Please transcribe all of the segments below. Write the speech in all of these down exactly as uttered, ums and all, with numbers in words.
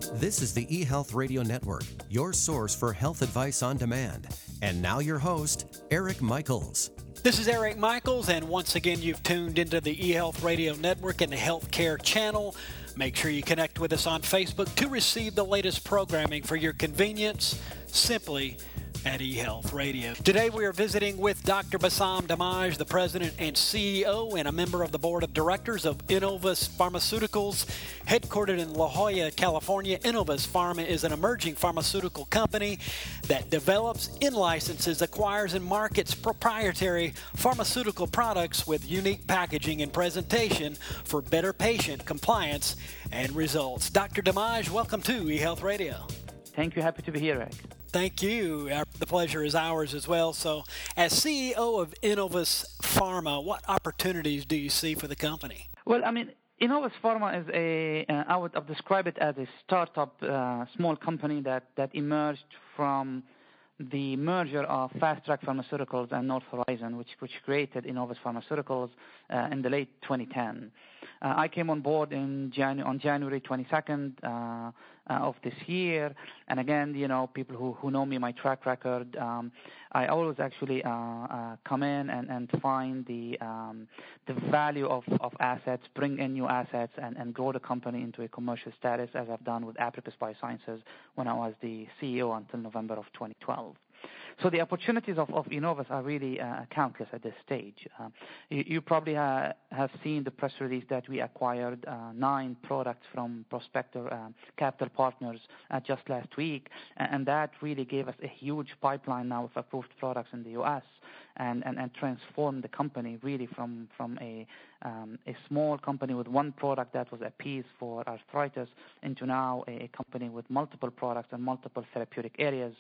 This is the eHealth Radio Network, your source for health advice on demand. And now your host, Eric Michaels. This is Eric Michaels, and once again, you've tuned into the eHealth Radio Network and the Healthcare Channel. Make sure you connect with us on Facebook to receive the latest programming for your convenience, simply at eHealth Radio. Today we are visiting with Doctor Bassam Damaj, the President and C E O and a member of the Board of Directors of Innovus Pharmaceuticals. Headquartered in La Jolla, California, Innovus Pharma is an emerging pharmaceutical company that develops, in-licenses, acquires, and markets proprietary pharmaceutical products with unique packaging and presentation for better patient compliance and results. Doctor Damaj, welcome to eHealth Radio. Thank you. Happy to be here, Eric. Thank you. The pleasure is ours as well. So, as C E O of Innovus Pharma, what opportunities do you see for the company? Well, I mean, Innovus Pharma is a, uh, I would describe it as a startup, uh, small company that, that emerged from the merger of Fast Track Pharmaceuticals and North Horizon, which, which created Innovus Pharmaceuticals uh, in the late twenty ten. Uh, I came on board in Janu- on January twenty-second uh, uh, of this year, and again, you know, people who, who know me, my track record, um, I always actually uh, uh, come in and, and find the um, the value of, of assets, bring in new assets, and, and grow the company into a commercial status, as I've done with Apricus Biosciences when I was the C E O until November of twenty twelve. So the opportunities of, of Innovus are really uh, countless at this stage. Uh, you, you probably ha- have seen the press release that we acquired uh, nine products from Prospector uh, Capital Partners uh, just last week, and, and that really gave us a huge pipeline now of approved products in the U S and, and, and transformed the company really from, from a, um, a small company with one product that was a piece for arthritis into now a, a company with multiple products and multiple therapeutic areas.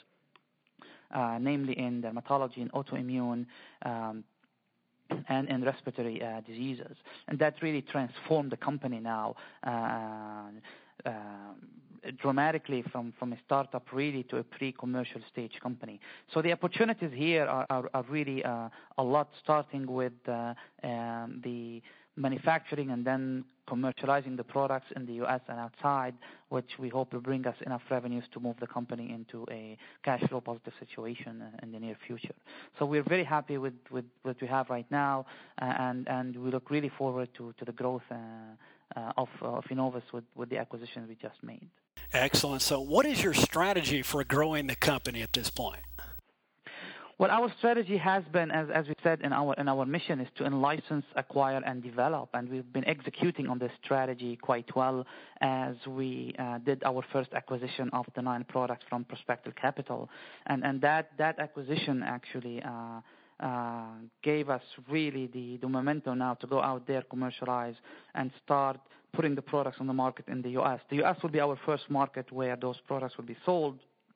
Uh, namely in dermatology and autoimmune um, and in respiratory uh, diseases. And that really transformed the company now uh, uh, dramatically from, from a startup really to a pre-commercial stage company. So the opportunities here are, are, are really uh, a lot, starting with uh, um, the manufacturing and then commercializing the products in the U S and outside, which we hope will bring us enough revenues to move the company into a cash flow positive situation in the near future. So we're very happy with, with what we have right now, uh, and, and we look really forward to, to the growth uh, uh, of, of Innovus with, with the acquisition we just made. Excellent. So what is your strategy for growing the company at this point? Well, our strategy has been, as, as we said in our in our mission, is to in-license, acquire, and develop. And we've been executing on this strategy quite well as we uh, did our first acquisition of the nine products from Prospector Capital. And, and that, that acquisition actually uh, uh, gave us really the, the momentum now to go out there, commercialize, and start putting the products on the market in the U S. The U S will be our first market where those products will be sold.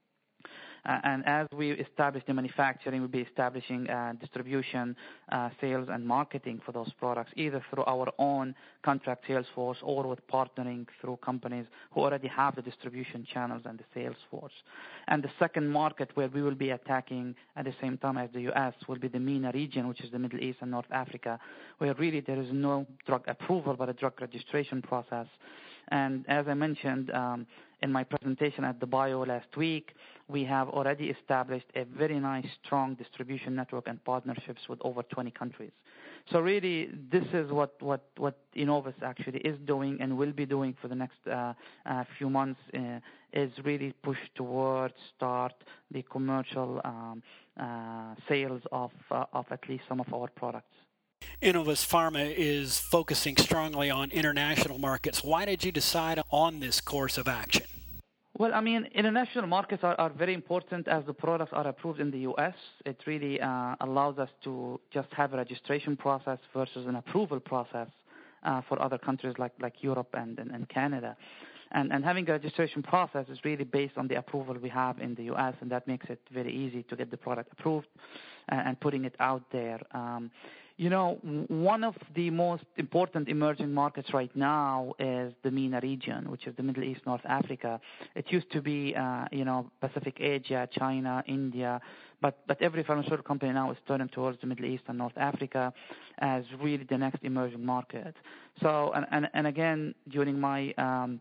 Uh, and as we establish the manufacturing, we'll be establishing uh, distribution, uh, sales, and marketing for those products, either through our own contract sales force or with partnering through companies who already have the distribution channels and the sales force. And the second market where we will be attacking at the same time as the U S will be the MENA region, which is the Middle East and North Africa, where really there is no drug approval but a drug registration process. And as I mentioned um, in my presentation at the Bio last week, we have already established a very nice, strong distribution network and partnerships with over twenty countries. So really, this is what, what, what Innovus actually is doing and will be doing for the next uh, uh, few months, uh, is really push towards start the commercial um, uh, sales of, uh, of at least some of our products. Innovus Pharma is focusing strongly on international markets. Why did you decide on this course of action? Well, I mean, international markets are, are very important as the products are approved in the U S. It really uh, allows us to just have a registration process versus an approval process uh, for other countries like, like Europe and, and, and Canada. And, and having a registration process is really based on the approval we have in the U S, and that makes it very easy to get the product approved uh, and putting it out there. Um, You know, one of the most important emerging markets right now is the MENA region, which is the Middle East, North Africa. It used to be, uh, you know, Pacific Asia, China, India, but, but every pharmaceutical company now is turning towards the Middle East and North Africa as really the next emerging market. So, and, and, and again, during my um,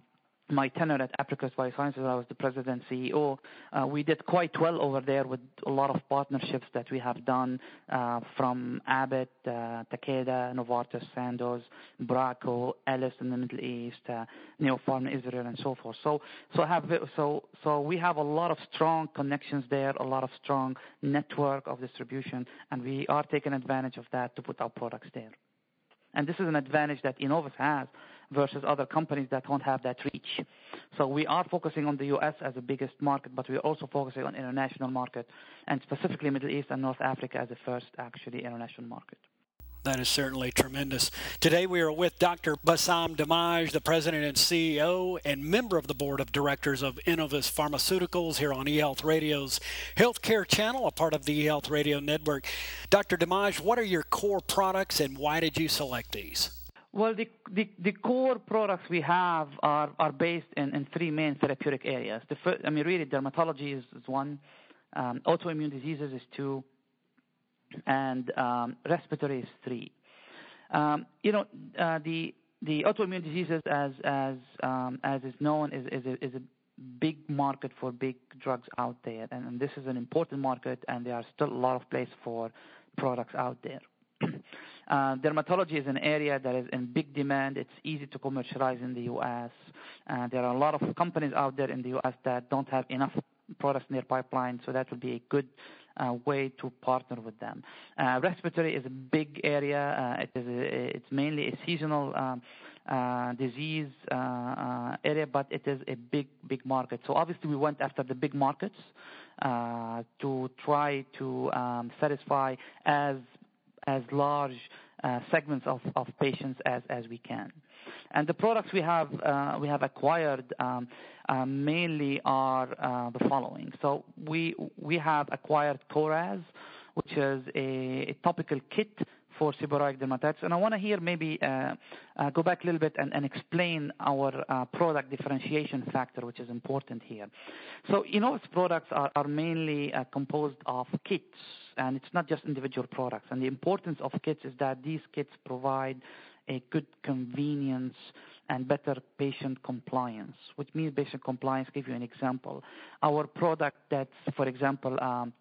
my tenure at Apricus Biosciences, I was the president and C E O. Uh, we did quite well over there with a lot of partnerships that we have done uh, from Abbott, uh, Takeda, Novartis, Sandoz, Bracco, Ellis in the Middle East, uh, Neopharm Israel, and so forth. So, so have so so we have a lot of strong connections there, a lot of strong network of distribution, and we are taking advantage of that to put our products there. And this is an advantage that Innovus has versus other companies that don't have that reach. So we are focusing on the U S as the biggest market, but we're also focusing on international market, and specifically Middle East and North Africa as the first, actually, international market. That is certainly tremendous. Today we are with Doctor Bassam Damaj, the President and C E O and member of the Board of Directors of Innovus Pharmaceuticals here on eHealth Radio's Healthcare Channel, a part of the eHealth Radio Network. Doctor Damaj, what are your core products and why did you select these? Well, the, the, the core products we have are, are based in, in three main therapeutic areas. The first, I mean, really, dermatology is, is one, um, autoimmune diseases is two, and um, respiratory is three. Um, you know, uh, the the autoimmune diseases, as as um, as is known, is is a, is a big market for big drugs out there, and, and this is an important market, and there are still a lot of place for products out there. Uh, dermatology is an area that is in big demand. It's easy to commercialize in the U S. Uh, there are a lot of companies out there in the U S that don't have enough products in their pipeline, so that would be a good uh, way to partner with them. Uh, respiratory is a big area. Uh, it is a, it's mainly a seasonal um, uh, disease uh, uh, area, but it is a big, big market. So obviously we went after the big markets uh, to try to um, satisfy as as large uh, segments of, of patients as, as we can. And the products we have uh, we have acquired um, uh, mainly are uh, the following. So we we have acquired Coraz, which is a, a topical kit for seborrheic dermatitis. And I want to hear maybe uh, uh, go back a little bit and, and explain our uh, product differentiation factor, which is important here. So Innovus products are, are mainly uh, composed of kits, and it's not just individual products. And the importance of kits is that these kits provide a good convenience and better patient compliance, which means patient compliance. Give you an example. Our product that's, for example, um,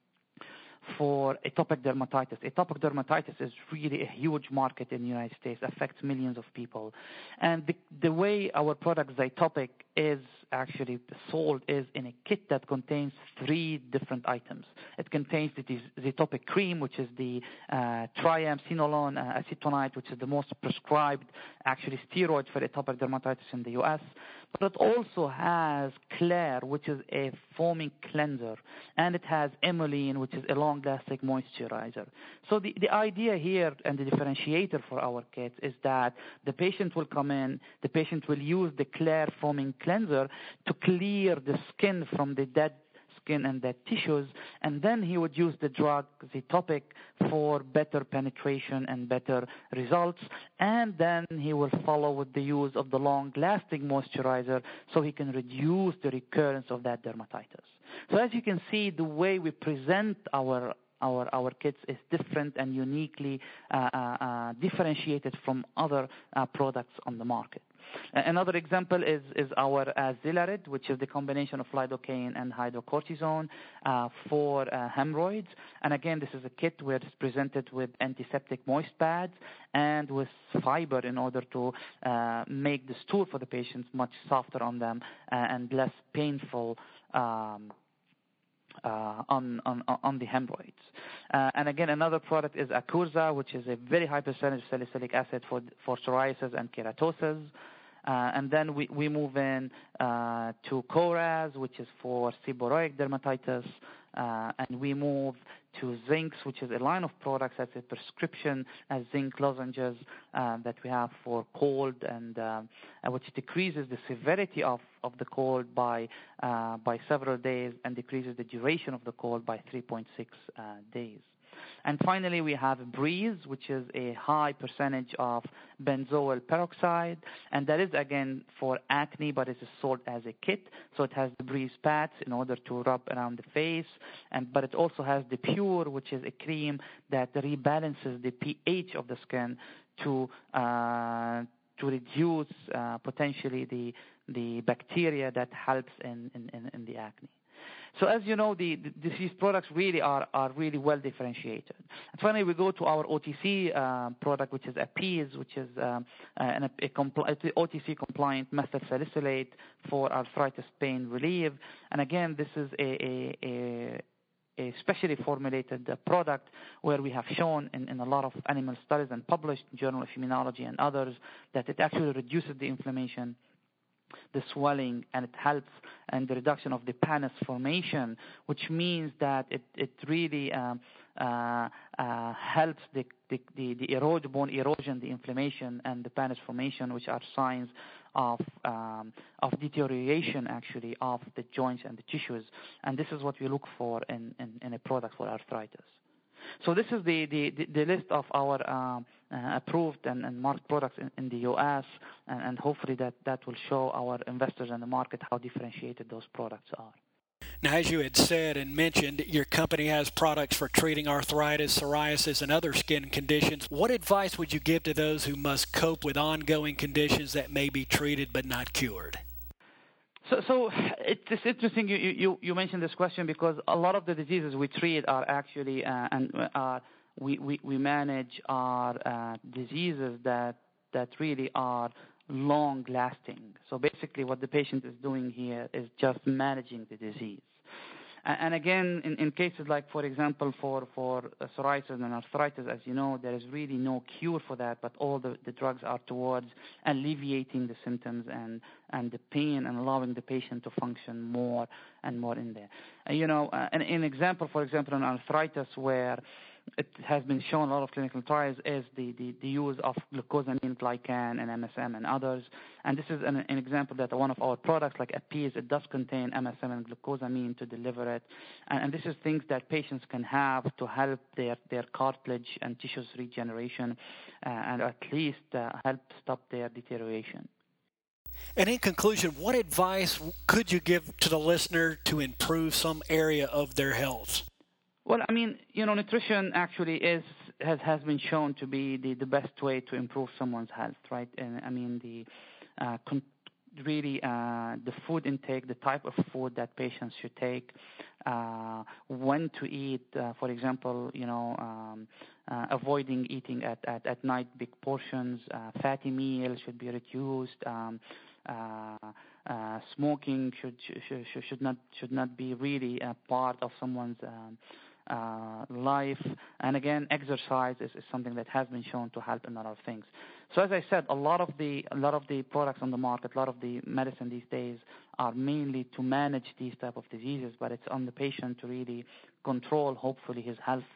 for atopic dermatitis. Atopic dermatitis is really a huge market in the United States, affects millions of people. And the, the way our product Zytopic is actually sold is in a kit that contains three different items. It contains the Zytopic cream, which is the uh, triamcinolone uh, acetonide, which is the most prescribed actually steroid for atopic dermatitis in the U S. But it also has Claire, which is a foaming cleanser, and it has Emoline, which is a long-lasting moisturizer. So the, the idea here and the differentiator for our kits is that the patient will come in, the patient will use the Claire foaming cleanser to clear the skin from the dead skin and dead tissues, and then he would use the drug Zytopic for better penetration and better results, and then he will follow with the use of the long-lasting moisturizer so he can reduce the recurrence of that dermatitis. So as you can see, the way we present our Our, our kits is different and uniquely uh, uh, uh, differentiated from other uh, products on the market. Another example is, is our uh, Zilarid, which is the combination of lidocaine and hydrocortisone uh, for uh, hemorrhoids. And again, this is a kit where it's presented with antiseptic moist pads and with fiber in order to uh, make the stool for the patients much softer on them uh, and less painful um, Uh, on, on, on the hemorrhoids. Uh, and again, another product is Acurza, which is a very high percentage salicylic acid for, for psoriasis and keratosis. Uh, and then we, we move in uh, to Coraz, which is for seborrheic dermatitis. Uh, and we move to Zinc, which is a line of products that's a prescription as zinc lozenges uh, that we have for cold, and uh, which decreases the severity of, of the cold by uh, by several days and decreases the duration of the cold by three point six uh, days. And finally, we have Breeze, which is a high percentage of benzoyl peroxide, and that is, again, for acne, but it is sold as a kit. So it has the Breeze pads in order to rub around the face, and but it also has the Pure, which is a cream that rebalances the pH of the skin to uh, to reduce uh, potentially the the bacteria that helps in, in, in the acne. So as you know, the, the, these products really are, are really well differentiated. And finally, we go to our O T C uh, product, which is Appease, which is um, an, a, a compli- O T C compliant methyl salicylate for arthritis pain relief. And again, this is a, a, a a specially formulated uh, product where we have shown in, in a lot of animal studies and published in Journal of Immunology and others that it actually reduces the inflammation, the swelling, and it helps in the reduction of the pannus formation, which means that it, it really um, uh, uh, helps the, the, the, the erode, bone erosion, the inflammation, and the pannus formation, which are signs of um, of deterioration, actually, of the joints and the tissues. And this is what we look for in, in, in a product for arthritis. So this is the, the, the list of our um, uh, approved and, and marked products in, in the U S, and, and hopefully that, that will show our investors in the market how differentiated those products are. Now, as you had said and mentioned, your company has products for treating arthritis, psoriasis, and other skin conditions. What advice would you give to those who must cope with ongoing conditions that may be treated but not cured? So, so it's interesting you, you, you mentioned this question because a lot of the diseases we treat are actually uh, and uh, we, we, we manage are uh, diseases that that really are long lasting. So basically what the patient is doing here is just managing the disease. And again, in, in cases like, for example, for, for psoriasis and arthritis, as you know, there is really no cure for that, but all the, the drugs are towards alleviating the symptoms and, and the pain and allowing the patient to function more and more in there. Uh, you know, uh, an, an example, for example, in arthritis where it has been shown in a lot of clinical trials is the, the, the use of glucosamine glycan and M S M and others. And this is an, an example that one of our products like Appease, it does contain M S M and glucosamine to deliver it. And, and this is things that patients can have to help their, their cartilage and tissues regeneration uh, and at least uh, help stop their deterioration. And in conclusion, what advice could you give to the listener to improve some area of their health? Well, I mean, you know, nutrition actually is has, has been shown to be the, the best way to improve someone's health, right? And I mean, the uh, con- really uh, the food intake, the type of food that patients should take, uh, when to eat, uh, for example, you know, um, uh, avoiding eating at, at, at night big portions, uh, fatty meals should be reduced. Um, uh, uh, smoking should, should should not should not be really a part of someone's um, Uh, life, and again, exercise is, is something that has been shown to help in a lot of things. So, as I said, a lot of the a lot of the products on the market, a lot of the medicine these days are mainly to manage these type of diseases, but it's on the patient to really control, hopefully, his health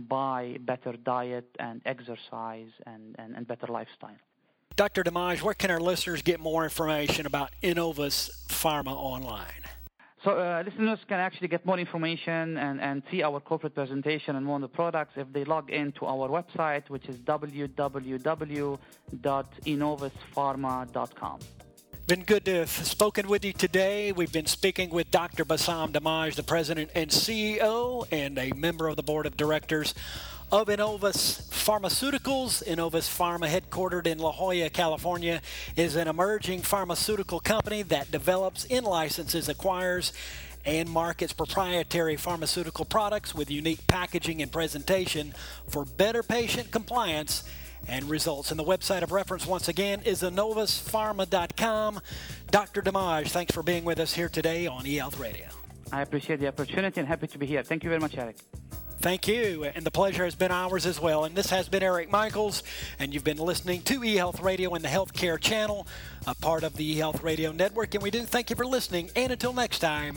by better diet and exercise and, and, and better lifestyle. Doctor Dimaj, where can our listeners get more information about Innovus Pharma online? So uh, listeners can actually get more information and, and see our corporate presentation and more on the products if they log into our website, which is w w w dot innovus pharma dot com. Been good to have spoken with you today. We've been speaking with Doctor Bassam Dimaj, the president and C E O and a member of the board of directors of Innovus Pharmaceuticals. Innovus Pharma, headquartered in La Jolla, California, is an emerging pharmaceutical company that develops, in-licenses, acquires, and markets proprietary pharmaceutical products with unique packaging and presentation for better patient compliance and results. And the website of reference, once again, is innovus pharma dot com. Doctor Dimaj, thanks for being with us here today on eHealth Radio. I appreciate the opportunity and happy to be here. Thank you very much, Eric. Thank you, and the pleasure has been ours as well. And this has been Eric Michaels, and you've been listening to eHealth Radio and the Healthcare Channel, a part of the eHealth Radio Network. And we do thank you for listening. And until next time,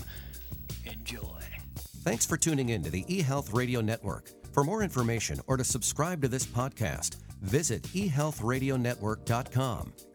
enjoy. Thanks for tuning in to the eHealth Radio Network. For more information or to subscribe to this podcast, visit e health radio network dot com.